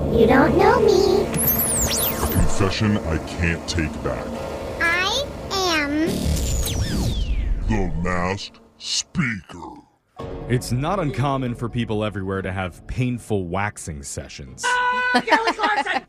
You don't know me. A confession I can't take back. I am... The Masked Speaker. It's not uncommon for people everywhere to have painful waxing sessions. Kelly Clarkson!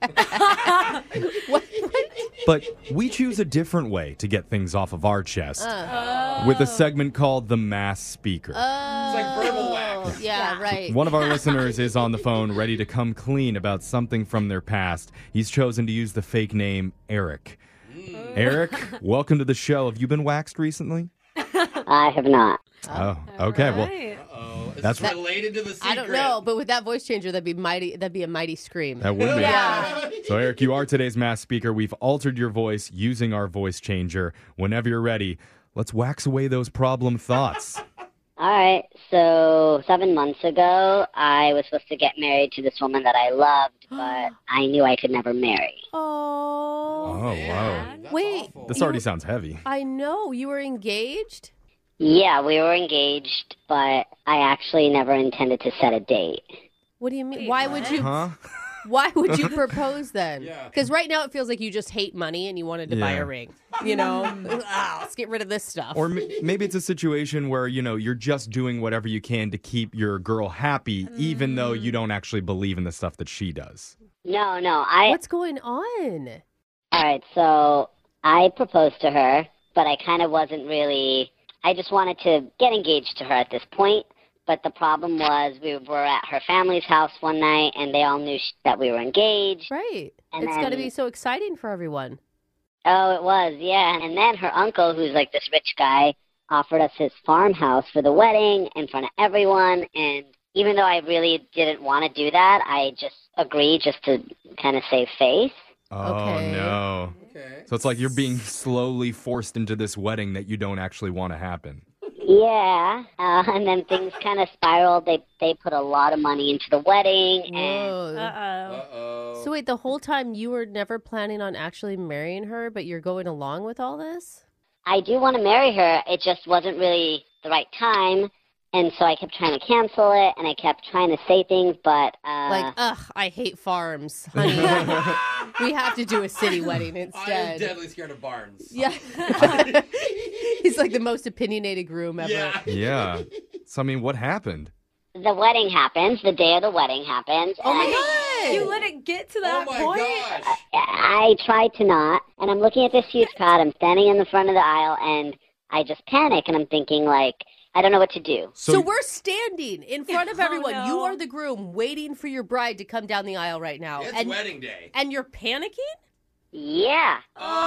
But we choose a different way to get things off of our chest with a segment called The Masked Speaker. It's like verbal wax. Yeah, right. One of our listeners is on the phone ready to come clean about something from their past. He's chosen to use the fake name Eric. Eric, welcome to the show. Have you been waxed recently? I have not. Oh, okay. Well, That's related to the secret. I don't know, but with that voice changer, that'd be a mighty scream. that would be. Yeah. So, Eric, you are today's masked speaker. We've altered your voice using our voice changer. Whenever you're ready, let's wax away those problem thoughts. All right, so 7 months ago, I was supposed to get married to this woman that I loved, but I knew I could never marry. Oh. Oh, wow. That's Wait. awful. This already sounds heavy. I know. You were engaged? Yeah, we were engaged, but I actually never intended to set a date. What do you mean? Why would you? Huh? Why would you propose then? Yeah. Because right now it feels like you just hate money and you wanted to buy Yeah. a ring. You know, let's get rid of this stuff. Or maybe it's a situation where, you're just doing whatever you can to keep your girl happy, even though you don't actually believe in the stuff that she does. No, What's going on? all right, so I proposed to her, but I kind of wasn't really, I just wanted to get engaged to her at this point. But the problem was we were at her family's house one night, and they all knew that we were engaged. Right. And It's got to then- be so exciting for everyone. Oh, it was, yeah. And then her uncle, who's like this rich guy, offered us his farmhouse for the wedding in front of everyone. And even though I really didn't want to do that, I just agreed just to kind of save face. Oh, Okay. no. Okay. So it's like you're being slowly forced into this wedding that you don't actually want to happen. Yeah. And then things kind of spiraled. They put a lot of money into the wedding. And Whoa. Uh-oh. So wait, the whole time you were never planning on actually marrying her, but you're going along with all this? I do want to marry her. It just wasn't really the right time. And so I kept trying to cancel it, and I kept trying to say things, but... Like, I hate farms, honey. We have to do a city wedding I am instead. deadly scared of barns. Yeah. He's like the most opinionated groom ever. Yeah. Yeah. So, what happened? The wedding happens. The day of the wedding happens. Oh my and God. You let it get to Oh that my point? gosh. I tried to not, and I'm looking at this huge crowd. I'm standing in the front of the aisle, and I just panic, and I'm thinking, like, I don't know what to do. So we're standing in front of Oh, everyone. no. You are the groom waiting for your bride to come down the aisle right now. It's and wedding day. and you're panicking? Yeah.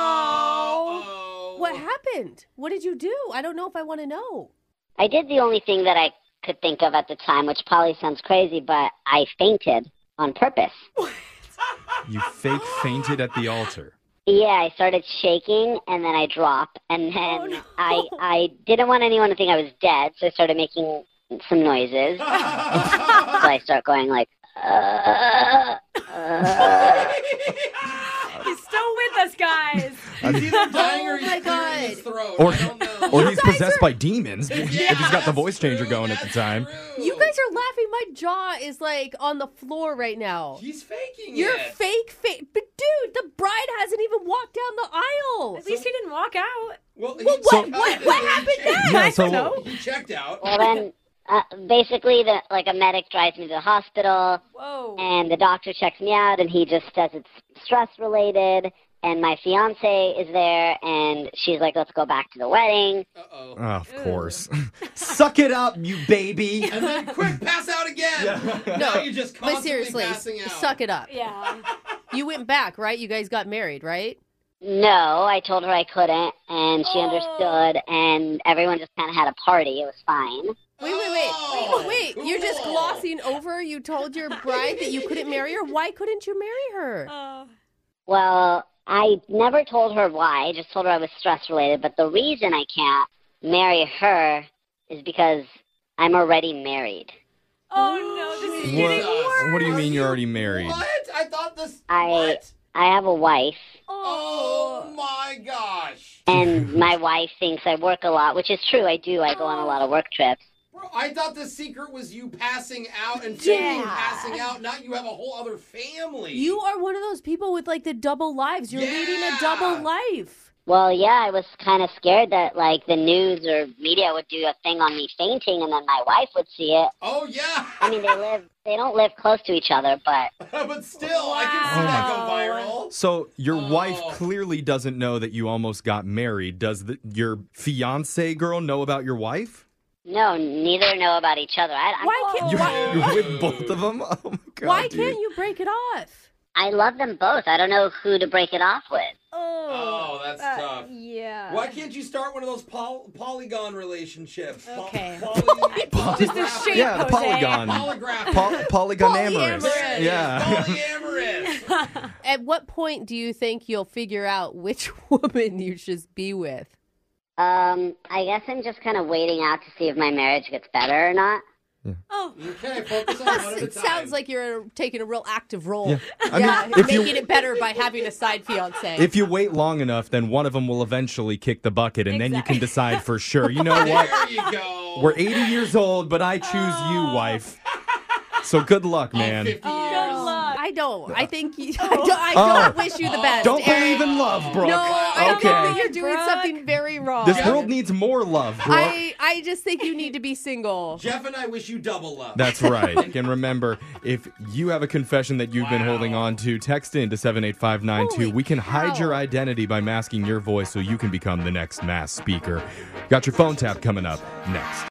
Oh. What happened? What did you do? I don't know if I want to know. I did the only thing that I could think of at the time, which probably sounds crazy, but I fainted on purpose. You fake fainted at the altar. Yeah, I started shaking, and then I dropped, and then no. I didn't want anyone to think I was dead, so I started making some noises. So I start going like, He's still with us, guys. He's either dying or Oh he's my clearing his God. throat. Or, I don't know. or he's possessed by demons if Yeah, he's got the voice that's changer true, going at the that's time. true. You guys are laughing. My jaw is like on the floor right now. He's faking You're it. fake. But dude, the bride hasn't even walked down the aisle. At least he didn't walk out. Well, he what- checked what- out, what didn't he? happened next? Yeah, so know. He checked out. well, then basically, a medic drives me to the hospital, Whoa. and the doctor checks me out, and he just says it's stress-related, and my fiance is there, and she's like, let's go back to the wedding. Uh-oh. of course. Suck it up, you baby. And then quick, pass out again. Yeah. Now you're just But constantly seriously, passing out. suck it up. Yeah. You went back, right? You guys got married, right? No, I told her I couldn't, and she understood, and everyone just kind of had a party. It was fine. Wait. You're just glossing over. You told your bride that you couldn't marry her. Why couldn't you marry her? Well, I never told her why. I just told her I was stress-related, but the reason I can't marry her is because I'm already married. Oh, no. This is getting worse. What do you mean you're already married? What? I thought this... I What? I have a wife, Oh, my gosh. and my wife thinks I work a lot, which is true. I do. I go on a lot of work trips. Bro, I thought the secret was you passing out and Tiffany Yeah. passing out. Now you have a whole other family. You are one of those people with like the double lives. You're leading Yeah. a double life. Well, yeah, I was kind of scared that, like, the news or media would do a thing on me fainting and then my wife would see it. Oh, yeah. I mean, they don't live close to each other, but But still, I can see that go viral. So your wife Oh. clearly doesn't know that you almost got married. Does your fiance girl know about your wife? no, neither know about each other. Why can't You're with both of them? Oh my god. Why dude. can't you break it off? I love them both. I don't know who to break it off with. Oh, that's tough. Yeah. Why can't you start one of those polygon relationships? Okay. Just a shape, Yeah, the Jose. polygon. Polygraph. Polygonamorous. Polyamorous. Yeah. Polyamorous. At what point do you think you'll figure out which woman you should be with? I guess I'm just kind of waiting out to see if my marriage gets better or not. Oh. Okay, focus on one at a It time. sounds like you're taking a real active role. Yeah. I mean, if making you it better by having a side fiance. if you wait long enough, then one of them will eventually kick the bucket, and then you can Exactly. decide for sure. You know what? There you go. We're 80 years old, but I choose you, wife. So good luck, man. 50 years. Good luck. I don't. I think I don't wish you the best. Don't Eric. believe in love, Brooke. No, I think that Okay. you're doing Brooke. something very wrong. This world needs more love, Brooke. I just think you need to be single. Jeff and I wish you double love. That's right. And remember, if you have a confession that you've been holding on to, text in to 78592. Holy We can hide cow. your identity by masking your voice so you can become the next mass speaker. Got your phone tap coming up next.